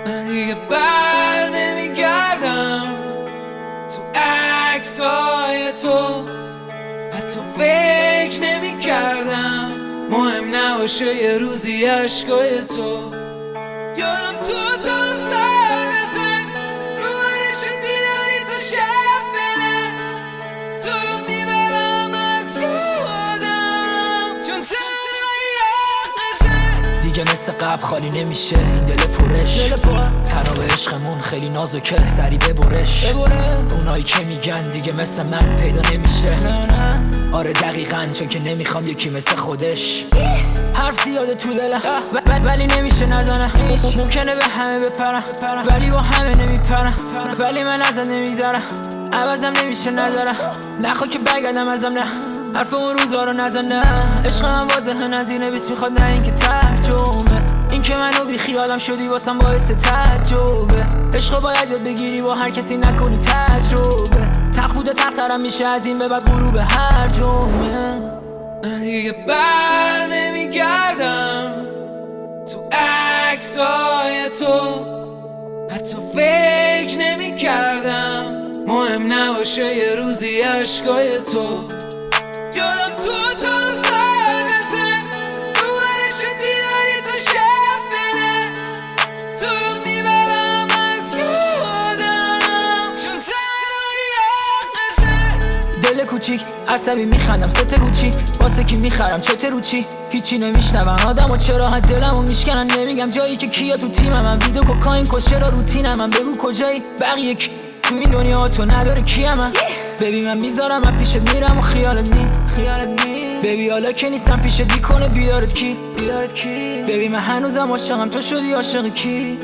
من دیگه بر نمیگردم تو عکسای تو، حتی فکر نمی کردم مهم نباشه یه روزی عشقای تو. یادم تو تا سردته رو عشق بیداری تا شب بره، تو رو میبرم از یادم چون تنهایی یادته. دیگه مثل قبل خالی نمیشه این دل پرش، تراب عشقمون خیلی نازکه سری ببرش. اونایی که میگن دیگه مثل من پیدا نمیشه، آره دقیقاً چون که نمیخوام یکی مثل خودش. حرف زیاده تو دلم ولی نمیشه نزنم، ممکنه به همه بپرم ولی با همه نمیپرم، ولی من ازم نمیذارم عوضم نمیشه نذارم، نخوا که برگردم ازم نه حرف اون روزا رو نزنه. عشق من واضحه نظیر نویس میخواد نه اینکه ترجمه، این که منو بی خیالم شدی واسم باعث تعجبه. عشق باید یاد بگیری با هر کسی نکنی تجربه، تق بوده تقترم میشه از این به بعد غروب هر جمعه. من دیگه بر نمیگردم تو عکسای تو، حتی فکر نمی کردم مهم نباشه یه روزی عشقای تو. یادم تو تا سردته رو عشق بیداری تا شب بره، تو رو میبرم از یادم چون تنهایی یادته. دل کوچیک عصبی میخندم ست روچی، واسه کی میخرم چته رو چی، هیچی نمیشنون آدمو چرا حد دلمو میشکنن. نمیگم جایی که کیا تو تیمم، من ویدیو کوکائین کشرا روتینم، من بگو کجایی بقیه کی تو این دنیا تو نداره کیم من. ببی من میذارم من پیشت میرم و خیالت نی ببی حالا که نیستم پیشت دیکنه بیارت کی ببی من هنوزم عاشقم تو شدی عاشق کی،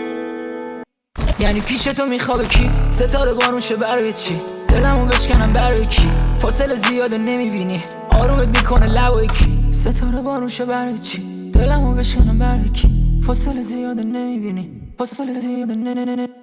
یعنی پیش تو میخوابه کی، ستاره بارون شه برای چی، دلمو بشکنم برای کی، فاصله زیاده نمیبینی آرومت میکنه لبای کی، ستاره بارون شه برای چی، دلمو بشکنم برای کی، فاصله زیاده نمیبینی فاصله زیاده